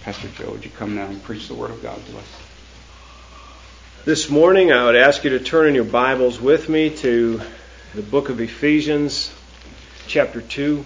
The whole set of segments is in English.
Pastor Joe, would you come now and preach the Word of God to us? This morning I would ask you to turn in your Bibles with me to the book of Ephesians, chapter 2.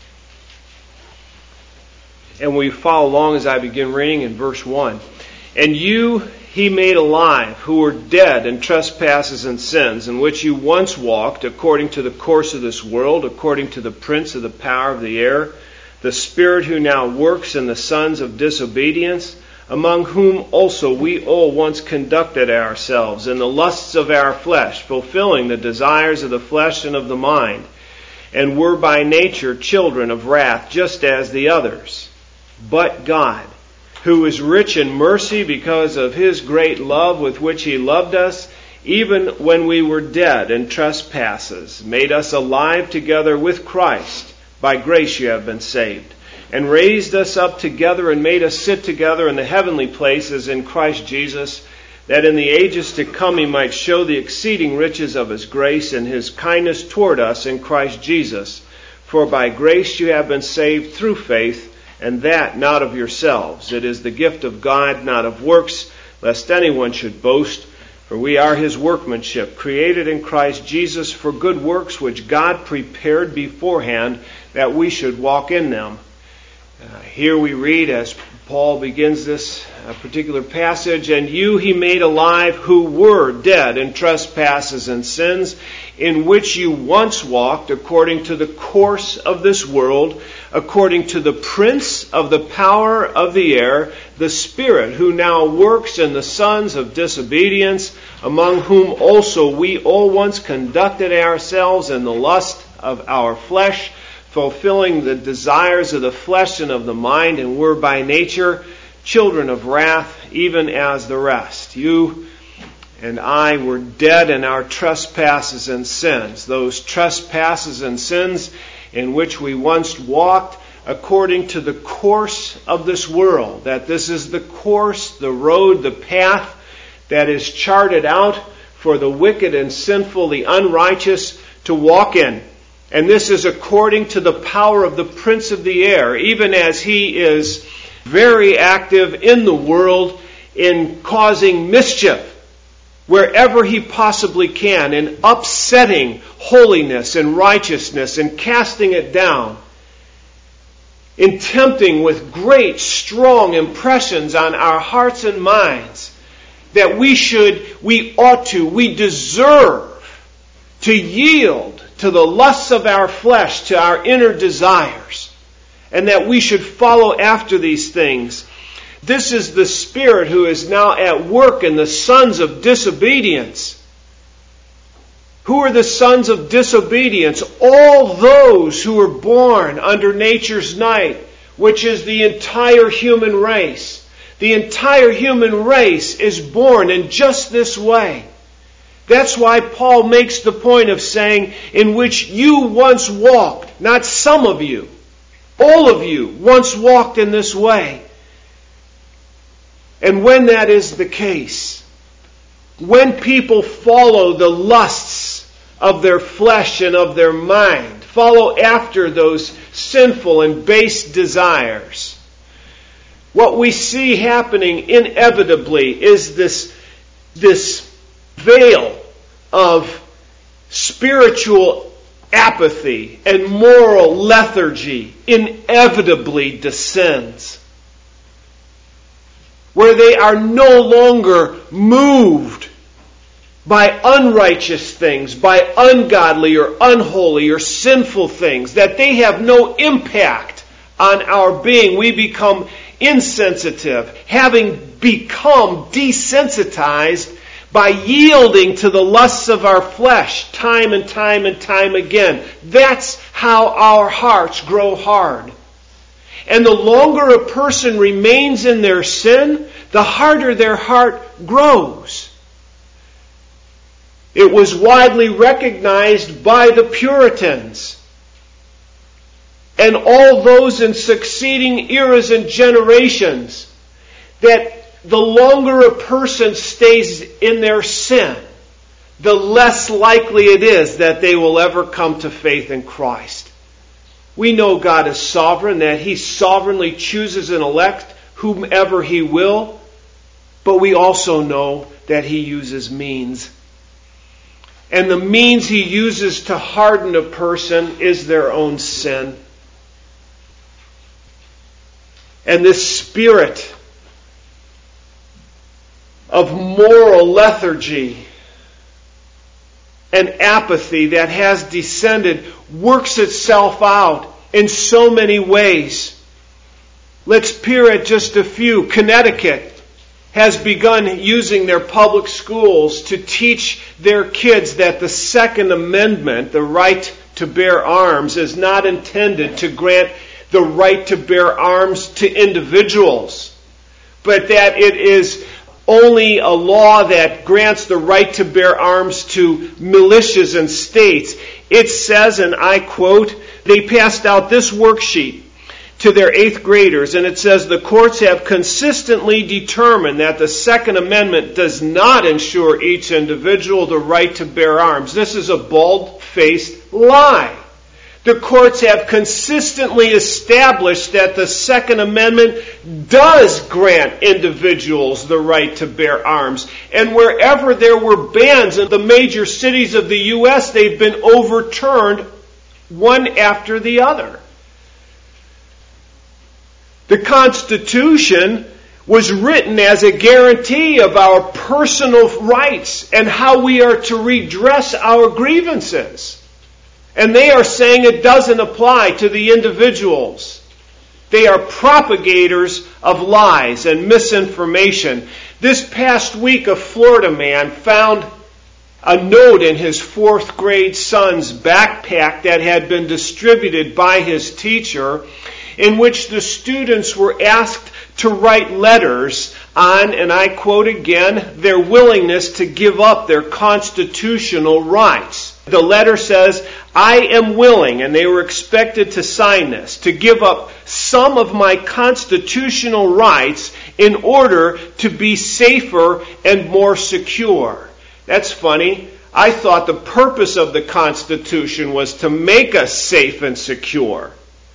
And we follow along as I begin reading in verse 1. And you he made alive, who were dead in trespasses and sins, in which you once walked, according to the course of this world, according to the prince of the power of the air, the spirit who now works in the sons of disobedience, among whom also we all once conducted ourselves in the lusts of our flesh, fulfilling the desires of the flesh and of the mind, and were by nature children of wrath, just as the others. But God, who is rich in mercy because of His great love with which He loved us, even when we were dead in trespasses, made us alive together with Christ. By grace you have been saved, and raised us up together and made us sit together in the heavenly places in Christ Jesus, that in the ages to come He might show the exceeding riches of His grace and His kindness toward us in Christ Jesus. For by grace you have been saved through faith, and that not of yourselves. It is the gift of God, not of works, lest anyone should boast. For we are His workmanship, created in Christ Jesus for good works, which God prepared beforehand that we should walk in them. Here we read, as Paul begins this particular passage, and you he made alive who were dead in trespasses and sins, in which you once walked according to the course of this world, according to the prince of the power of the air, the spirit who now works in the sons of disobedience, among whom also we all once conducted ourselves in the lust of our flesh, fulfilling the desires of the flesh and of the mind, and were by nature children of wrath, even as the rest. You and I were dead in our trespasses and sins, those trespasses and sins in which we once walked according to the course of this world. That this is the course, the road, the path that is charted out for the wicked and sinful, the unrighteous to walk in. And this is according to the power of the prince of the air, even as he is very active in the world in causing mischief wherever he possibly can, in upsetting holiness and righteousness and casting it down, in tempting with great, strong impressions on our hearts and minds that we deserve to yield to the lusts of our flesh, to our inner desires, and that we should follow after these things. This is the spirit who is now at work in the sons of disobedience. Who are the sons of disobedience? All those who were born under nature's night, which is the entire human race. The entire human race is born in just this way. That's why Paul makes the point of saying, in which you once walked, not some of you, all of you once walked in this way. And when that is the case, when people follow the lusts of their flesh and of their mind, follow after those sinful and base desires, what we see happening inevitably is this veil of spiritual apathy and moral lethargy inevitably descends, where they are no longer moved by unrighteous things, by ungodly or unholy or sinful things, that they have no impact on our being. We become insensitive, having become desensitized by yielding to the lusts of our flesh time and time and time again. That's how our hearts grow hard. And the longer a person remains in their sin, the harder their heart grows. It was widely recognized by the Puritans and all those in succeeding eras and generations that the longer a person stays in their sin, the less likely it is that they will ever come to faith in Christ. We know God is sovereign, that He sovereignly chooses an elect whomever He will, but we also know that He uses means. And the means He uses to harden a person is their own sin. And this spirit of moral lethargy and apathy that has descended works itself out in so many ways. Let's peer at just a few. Connecticut has begun using their public schools to teach their kids that the Second Amendment, the right to bear arms, is not intended to grant the right to bear arms to individuals, but that it is only a law that grants the right to bear arms to militias and states. It says, and I quote, they passed out this worksheet to their 8th graders, and it says, the courts have consistently determined that the Second Amendment does not ensure each individual the right to bear arms. This is a bald-faced lie. The courts have consistently established that the Second Amendment does grant individuals the right to bear arms. And wherever there were bans in the major cities of the U.S., they've been overturned one after the other. The Constitution was written as a guarantee of our personal rights and how we are to redress our grievances. And they are saying it doesn't apply to the individuals. They are propagators of lies and misinformation. This past week, a Florida man found a note in his 4th grade son's backpack that had been distributed by his teacher, in which the students were asked to write letters on, and I quote again, their willingness to give up their constitutional rights. The letter says, I am willing, and they were expected to sign this, to give up some of my constitutional rights in order to be safer and more secure. That's funny. I thought the purpose of the Constitution was to make us safe and secure.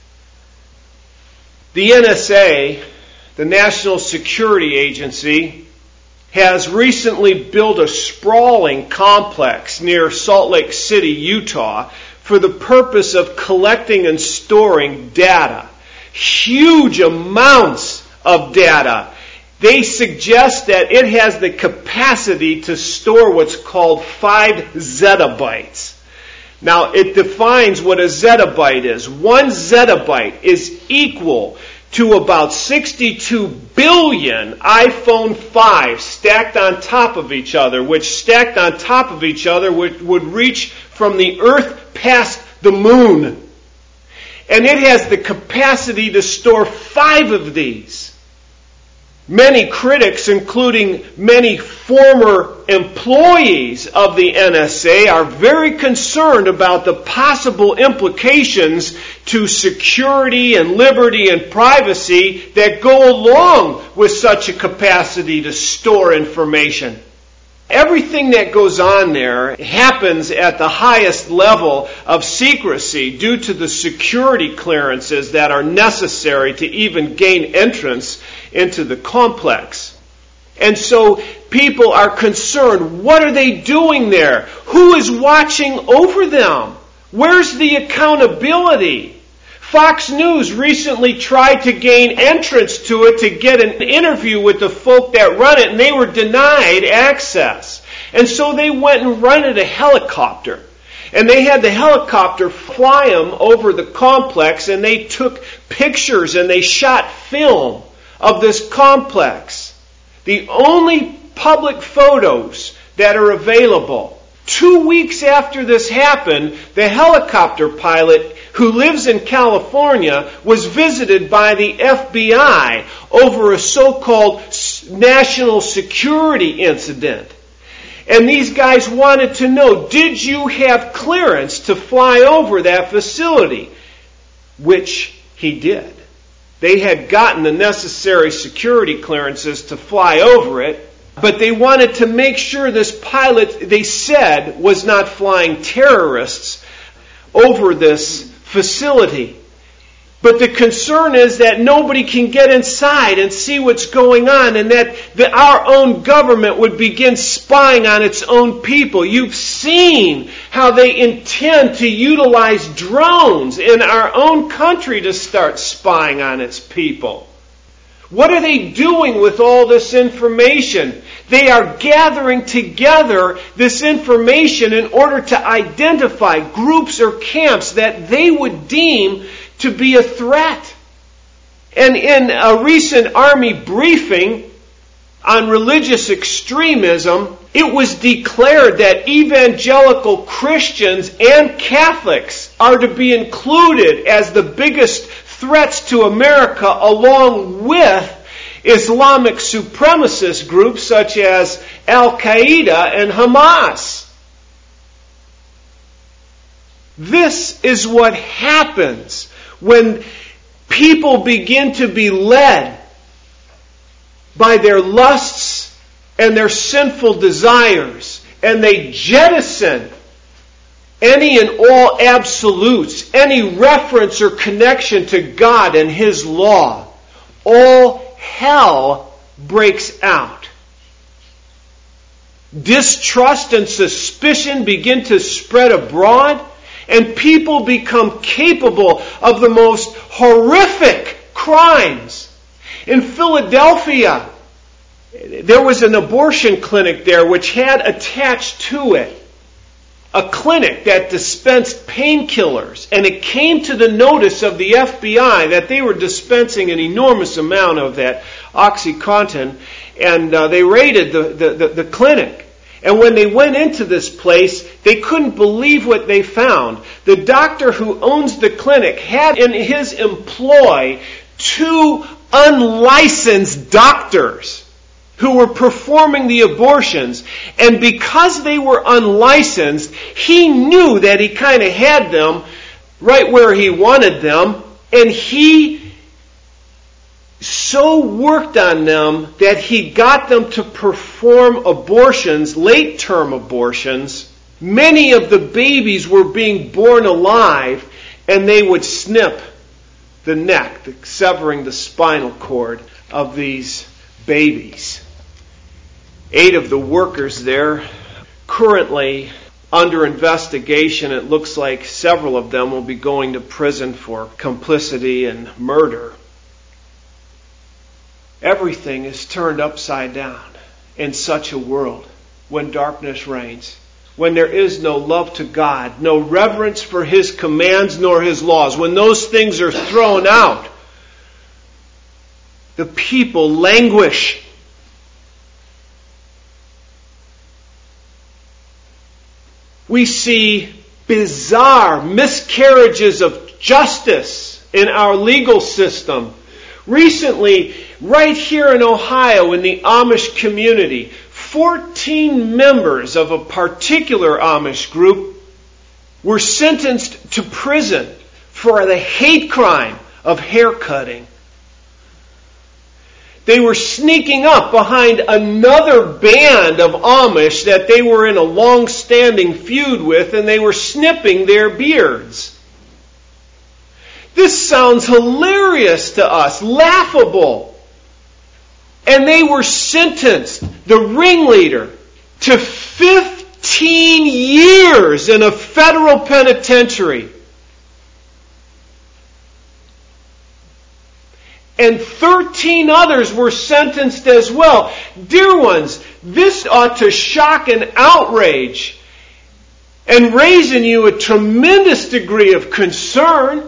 The NSA, the National Security Agency, has recently built a sprawling complex near Salt Lake City, Utah, for the purpose of collecting and storing data. Huge amounts of data. They suggest that it has the capacity to store what's called 5 zettabytes. Now, it defines what a zettabyte is. 1 zettabyte is equal to about 62 billion iPhone 5s stacked on top of each other, which stacked on top of each other would reach from the earth past the moon. And it has the capacity to store 5 of these. Many critics, including many former employees of the NSA, are very concerned about the possible implications to security and liberty and privacy that go along with such a capacity to store information. Everything that goes on there happens at the highest level of secrecy due to the security clearances that are necessary to even gain entrance into the complex. And so people are concerned, what are they doing there? Who is watching over them? Where's the accountability? Fox News recently tried to gain entrance to it to get an interview with the folk that run it, and they were denied access. And so they went and rented a helicopter. And they had the helicopter fly them over the complex, and they took pictures and they shot film of this complex. The only public photos that are available. 2 weeks after this happened, the helicopter pilot who lives in California was visited by the FBI over a so-called national security incident. And these guys wanted to know, did you have clearance to fly over that facility? Which he did. They had gotten the necessary security clearances to fly over it, but they wanted to make sure this pilot, they said, was not flying terrorists over this facility. But the concern is that nobody can get inside and see what's going on, and that our own government would begin spying on its own people. You've seen how they intend to utilize drones in our own country to start spying on its people. What are they doing with all this information? They are gathering together this information in order to identify groups or camps that they would deem to be a threat. And in a recent Army briefing on religious extremism, it was declared that evangelical Christians and Catholics are to be included as the biggest threats to America, along with Islamic supremacist groups such as Al-Qaeda and Hamas. This is what happens when people begin to be led by their lusts and their sinful desires, and they jettison any and all absolutes, any reference or connection to God and His law. All hell breaks out. Distrust and suspicion begin to spread abroad, and people become capable of the most horrific crimes. In Philadelphia, there was an abortion clinic there which had attached to it a clinic that dispensed painkillers, and it came to the notice of the FBI that they were dispensing an enormous amount of that OxyContin, and they raided the clinic. And when they went into this place, they couldn't believe what they found. The doctor who owns the clinic had in his employ 2 unlicensed doctors who were performing the abortions. And because they were unlicensed, he knew that he kind of had them right where he wanted them, and he so worked on them that he got them to perform abortions, late-term abortions. Many of the babies were being born alive, and they would snip the neck, severing the spinal cord of these babies. 8 of the workers there currently under investigation. It looks like several of them will be going to prison for complicity and murder. Everything is turned upside down in such a world when darkness reigns, when there is no love to God, no reverence for His commands nor His laws. When those things are thrown out, the people languish. We see bizarre miscarriages of justice in our legal system. Recently, right here in Ohio, in the Amish community, 14 members of a particular Amish group were sentenced to prison for the hate crime of haircutting. They were sneaking up behind another band of Amish that they were in a long-standing feud with, and they were snipping their beards. This sounds hilarious to us, laughable. And they were sentenced, the ringleader, to 15 years in a federal penitentiary. And 13 others were sentenced as well. Dear ones, this ought to shock and outrage and raise in you a tremendous degree of concern.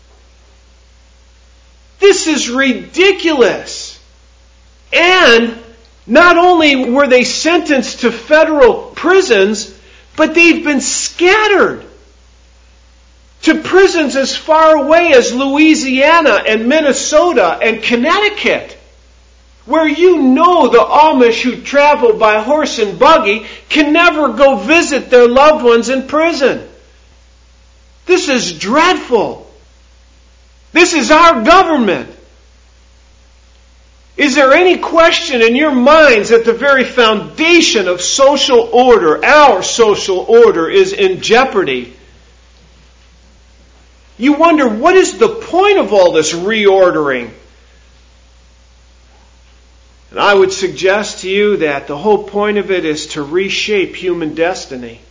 This is ridiculous. And not only were they sentenced to federal prisons, but they've been scattered to prisons as far away as Louisiana and Minnesota and Connecticut, where you know the Amish who travel by horse and buggy can never go visit their loved ones in prison. This is dreadful. This is our government. Is there any question in your minds that the very foundation of social order, our social order, is in jeopardy? You wonder, what is the point of all this reordering? And I would suggest to you that the whole point of it is to reshape human destiny.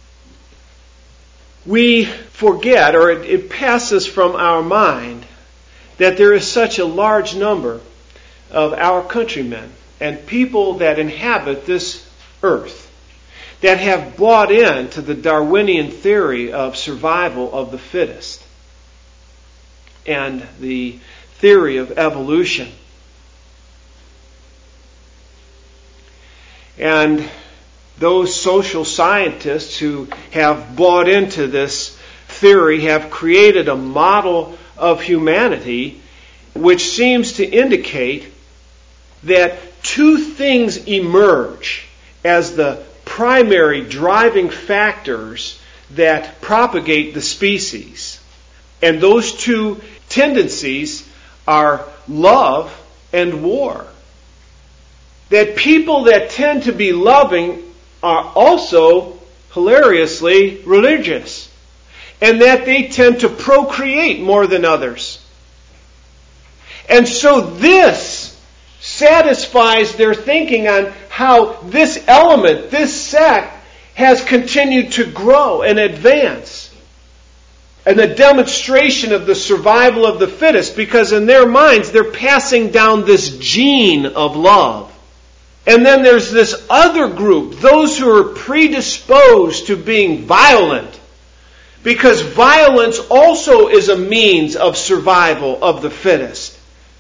We forget, or it passes from our mind, that there is such a large number of our countrymen and people that inhabit this earth that have bought into the Darwinian theory of survival of the fittest and the theory of evolution. And those social scientists who have bought into this theory have created a model of humanity which seems to indicate that two things emerge as the primary driving factors that propagate the species. And those two tendencies are love and war. That people that tend to be loving are also hilariously religious. And that they tend to procreate more than others. And so this satisfies their thinking on how this element, this sect, has continued to grow and advance. And the demonstration of the survival of the fittest, because in their minds they're passing down this gene of love. And then there's this other group, those who are predisposed to being violent, because violence also is a means of survival of the fittest.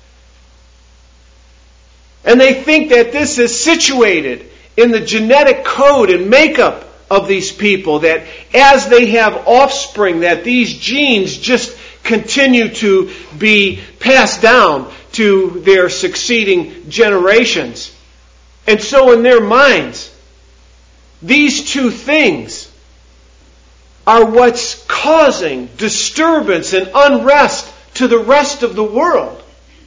And they think that this is situated in the genetic code and makeup of these people, that as they have offspring, that these genes just continue to be passed down to their succeeding generations. And so in their minds, these two things are what's causing disturbance and unrest to the rest of the world.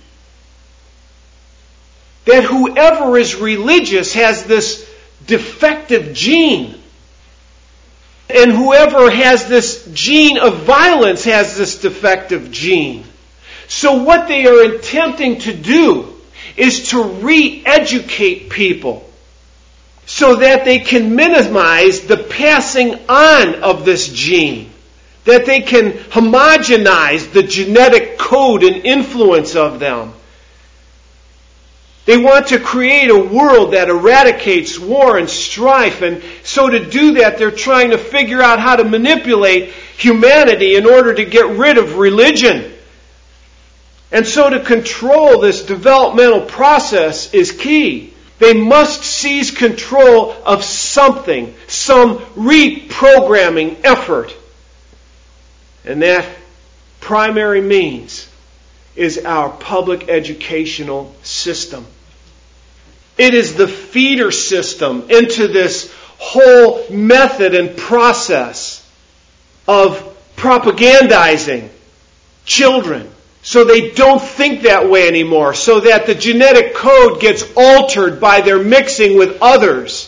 That whoever is religious has this defective gene. And whoever has this gene of violence has this defective gene. So what they are attempting to do is to re-educate people so that they can minimize the passing on of this gene. That they can homogenize the genetic code and influence of them. They want to create a world that eradicates war and strife, and so to do that they're trying to figure out how to manipulate humanity in order to get rid of religion. And so to control this developmental process is key. They must seize control of something, some reprogramming effort. And that primary means is our public educational system. It is the feeder system into this whole method and process of propagandizing children so they don't think that way anymore, so that the genetic code gets altered by their mixing with others.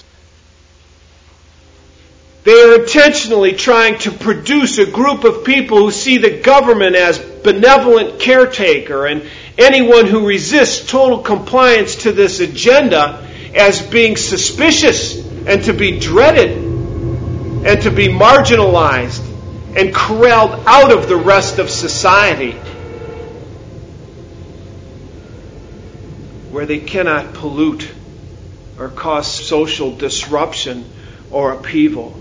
They are intentionally trying to produce a group of people who see the government as benevolent caretaker, and anyone who resists total compliance to this agenda as being suspicious and to be dreaded and to be marginalized and corralled out of the rest of society, where they cannot pollute or cause social disruption or upheaval.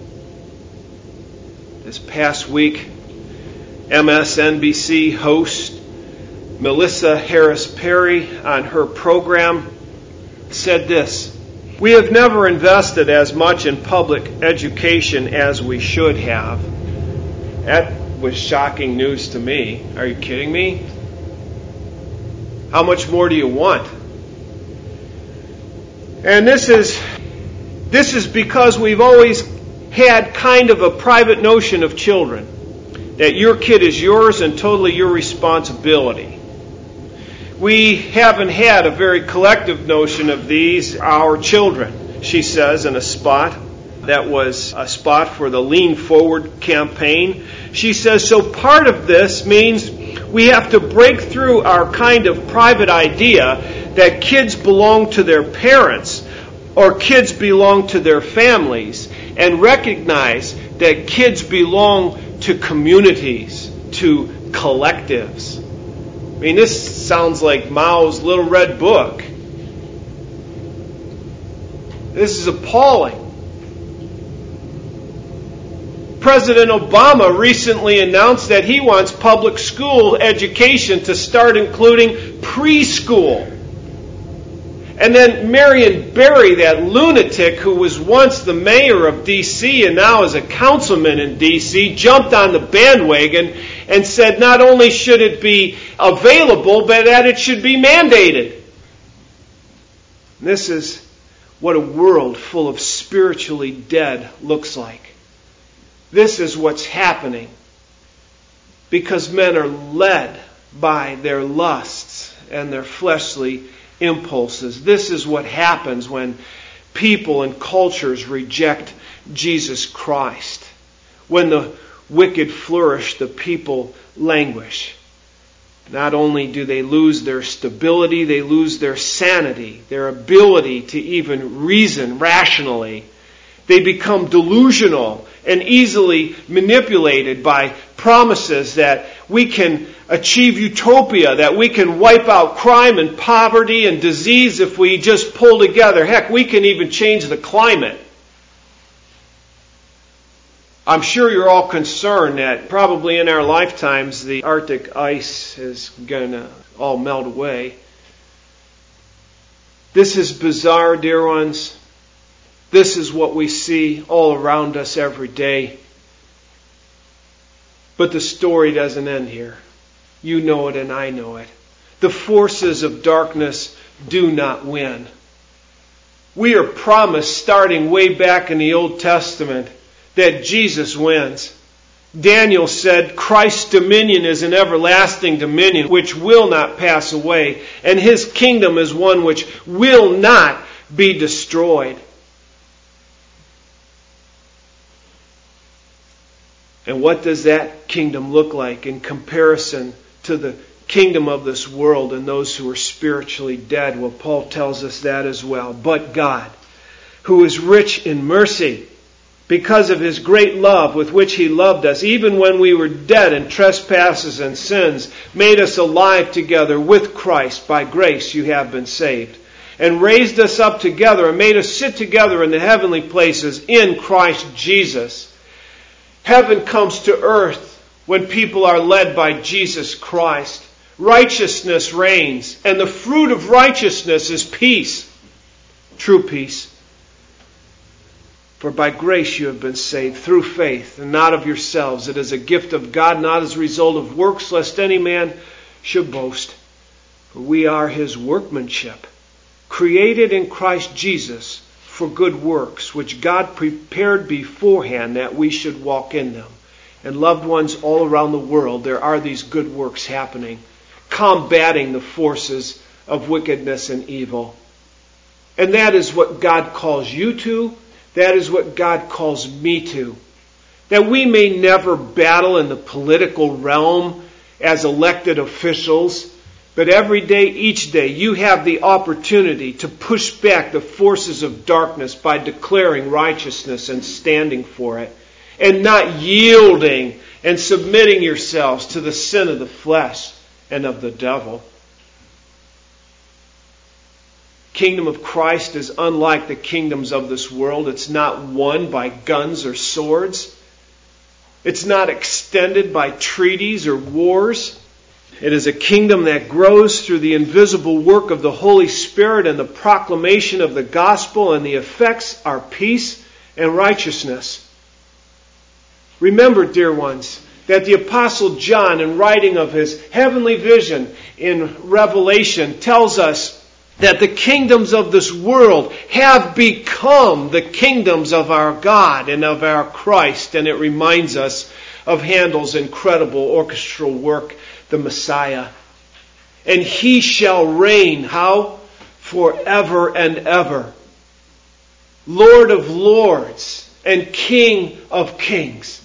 This past week, MSNBC host Melissa Harris Perry on her program said this: "We have never invested as much in public education as we should have." That was shocking news to me. Are you kidding me? How much more do you want? And this is because we've always had kind of a private notion of children, that your kid is yours and totally your responsibility. We haven't had a very collective notion of these, our children, she says in a spot That was a spot for the Lean Forward campaign. She says, so part of this means we have to break through our kind of private idea that kids belong to their parents or kids belong to their families and recognize that kids belong to communities, to collectives. I mean, this sounds like Mao's Little Red Book. This is appalling. President Obama recently announced that he wants public school education to start including preschool. And then Marion Barry, that lunatic who was once the mayor of D.C. and now is a councilman in D.C., jumped on the bandwagon and said not only should it be available, but that it should be mandated. This is what a world full of spiritually dead looks like. This is what's happening because men are led by their lusts and their fleshly impulses. This is what happens when people and cultures reject Jesus Christ. When the wicked flourish, the people languish. Not only do they lose their stability, they lose their sanity, their ability to even reason rationally. They become delusional and easily manipulated by promises that we can achieve utopia, that we can wipe out crime and poverty and disease if we just pull together. Heck, we can even change the climate. I'm sure you're all concerned that probably in our lifetimes the Arctic ice is going to all melt away. This is bizarre, dear ones. This is what we see all around us every day. But the story doesn't end here. You know it and I know it. The forces of darkness do not win. We are promised, starting way back in the Old Testament, that Jesus wins. Daniel said, Christ's dominion is an everlasting dominion which will not pass away, and His kingdom is one which will not be destroyed. And what does that kingdom look like in comparison to the kingdom of this world and those who are spiritually dead? Well, Paul tells us that as well. But God, who is rich in mercy, because of His great love with which He loved us, even when we were dead in trespasses and sins, made us alive together with Christ. By grace you have been saved. And raised us up together and made us sit together in the heavenly places in Christ Jesus. Heaven comes to earth when people are led by Jesus Christ. Righteousness reigns, and the fruit of righteousness is peace. True peace. For by grace you have been saved through faith, and not of yourselves. It is a gift of God, not as a result of works, lest any man should boast. For we are His workmanship, created in Christ Jesus for good works, which God prepared beforehand that we should walk in them. And loved ones all around the world, there are these good works happening, combating the forces of wickedness and evil. And that is what God calls you to. That is what God calls me to. That we may never battle in the political realm as elected officials, but every day, each day, you have the opportunity to push back the forces of darkness by declaring righteousness and standing for it, and not yielding and submitting yourselves to the sin of the flesh and of the devil. Kingdom of Christ is unlike the kingdoms of this world. It's not won by guns or swords. It's not extended by treaties or wars. It is a kingdom that grows through the invisible work of the Holy Spirit and the proclamation of the gospel, and the effects are peace and righteousness. Remember, dear ones, that the Apostle John, in writing of his heavenly vision in Revelation, tells us that the kingdoms of this world have become the kingdoms of our God and of our Christ. And it reminds us of Handel's incredible orchestral work, the Messiah. And He shall reign, how? Forever and ever. Lord of lords and King of kings.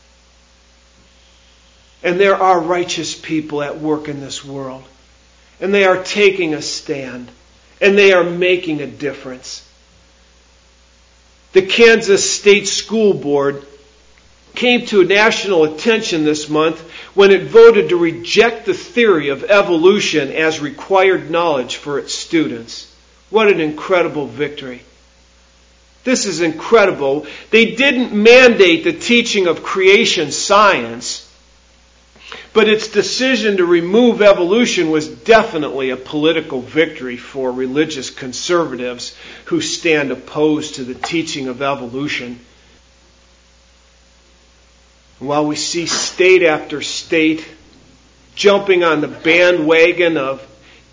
And there are righteous people at work in this world. And they are taking a stand. And they are making a difference. The Kansas State School Board came to national attention this month when it voted to reject the theory of evolution as required knowledge for its students. What an incredible victory. This is incredible. They didn't mandate the teaching of creation science, but its decision to remove evolution was definitely a political victory for religious conservatives who stand opposed to the teaching of evolution. While we see state after state jumping on the bandwagon of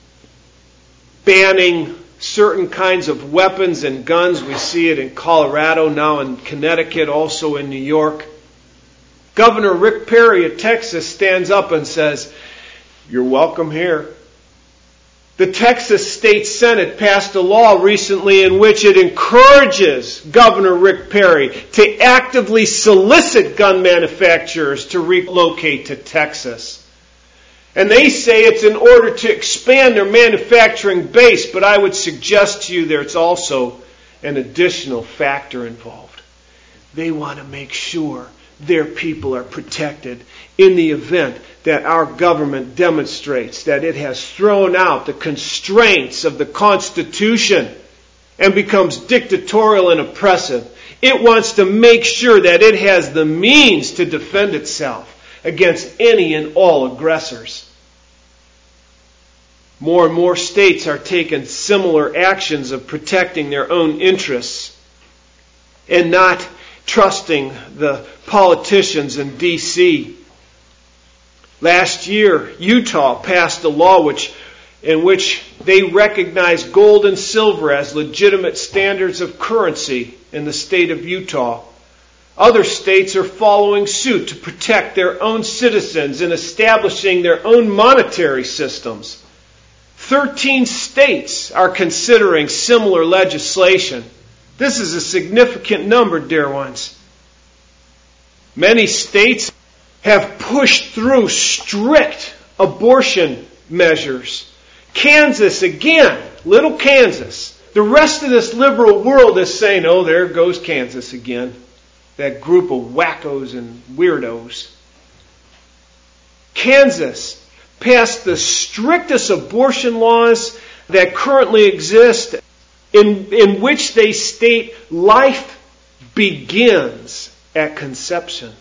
banning certain kinds of weapons and guns, we see it in Colorado, now in Connecticut, also in New York. Governor Rick Perry of Texas stands up and says, "You're welcome here." The Texas State Senate passed a law recently in which it encourages Governor Rick Perry to actively solicit gun manufacturers to relocate to Texas. And they say it's in order to expand their manufacturing base, but I would suggest to you there's also an additional factor involved. They want to make sure their people are protected in the event that our government demonstrates that it has thrown out the constraints of the Constitution and becomes dictatorial and oppressive. It wants to make sure that it has the means to defend itself against any and all aggressors. More and more states are taking similar actions of protecting their own interests and not trusting the politicians in D.C. Last year, Utah passed a law in which they recognized gold and silver as legitimate standards of currency in the state of Utah. Other states are following suit to protect their own citizens and establishing their own monetary systems. 13 states are considering similar legislation. This is a significant number, dear ones. Many states have pushed through strict abortion measures. Kansas, again, little Kansas. The rest of this liberal world is saying, "Oh, there goes Kansas again." That group of wackos and weirdos. Kansas passed the strictest abortion laws that currently exist, in which they state life begins at conception.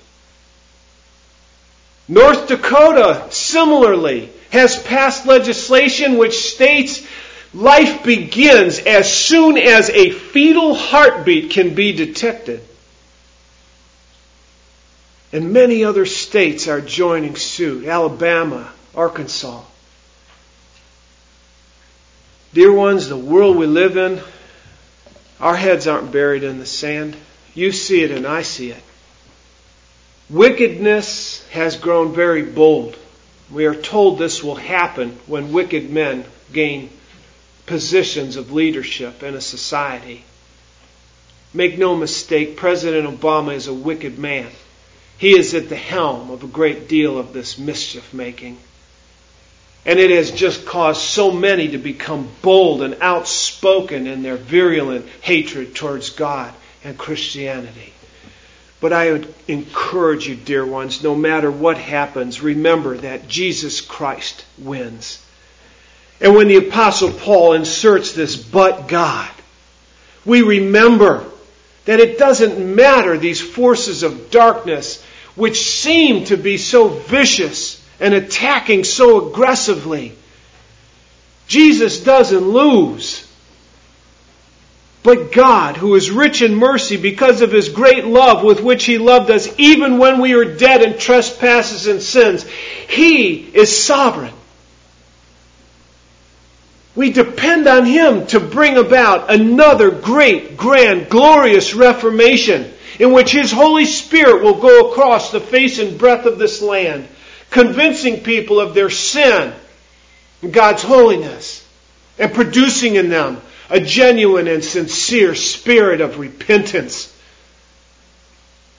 North Dakota, similarly, has passed legislation which states life begins as soon as a fetal heartbeat can be detected. And many other states are joining suit. Alabama, Arkansas. Dear ones, the world we live in, our heads aren't buried in the sand. You see it and I see it. Wickedness has grown very bold. We are told this will happen when wicked men gain positions of leadership in a society. Make no mistake, President Obama is a wicked man. He is at the helm of a great deal of this mischief making. And it has just caused so many to become bold and outspoken in their virulent hatred towards God and Christianity. But I would encourage you, dear ones, no matter what happens, remember that Jesus Christ wins. And when the Apostle Paul inserts this "but God," we remember that it doesn't matter these forces of darkness which seem to be so vicious and attacking so aggressively. Jesus doesn't lose. But God, who is rich in mercy because of His great love with which He loved us, even when we were dead in trespasses and sins, He is sovereign. We depend on Him to bring about another great, grand, glorious reformation in which His Holy Spirit will go across the face and breadth of this land, convincing people of their sin and God's holiness, and producing in them a genuine and sincere spirit of repentance.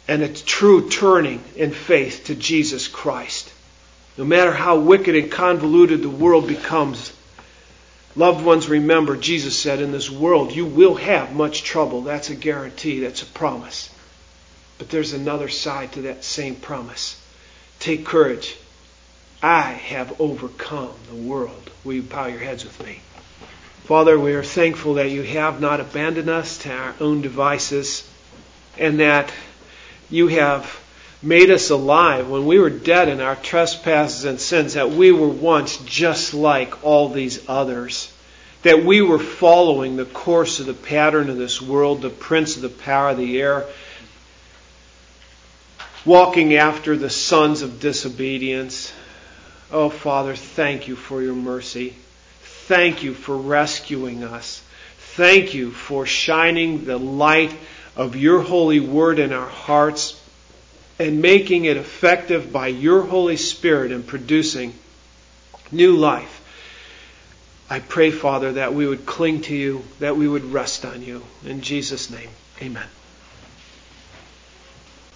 and a true turning in faith to Jesus Christ. No matter how wicked and convoluted the world becomes, loved ones, remember, Jesus said, in this world you will have much trouble. That's a guarantee. That's a promise. But there's another side to that same promise. Take courage. I have overcome the world. Will you bow your heads with me? Father, we are thankful that you have not abandoned us to our own devices, and that you have made us alive when we were dead in our trespasses and sins, that we were once just like all these others, that we were following the course of the pattern of this world, the prince of the power of the air, walking after the sons of disobedience. Oh, Father, thank you for your mercy. Thank you for rescuing us. Thank you for shining the light of your holy word in our hearts and making it effective by your Holy Spirit in producing new life. I pray, Father, that we would cling to you, that we would rest on you. In Jesus' name, amen.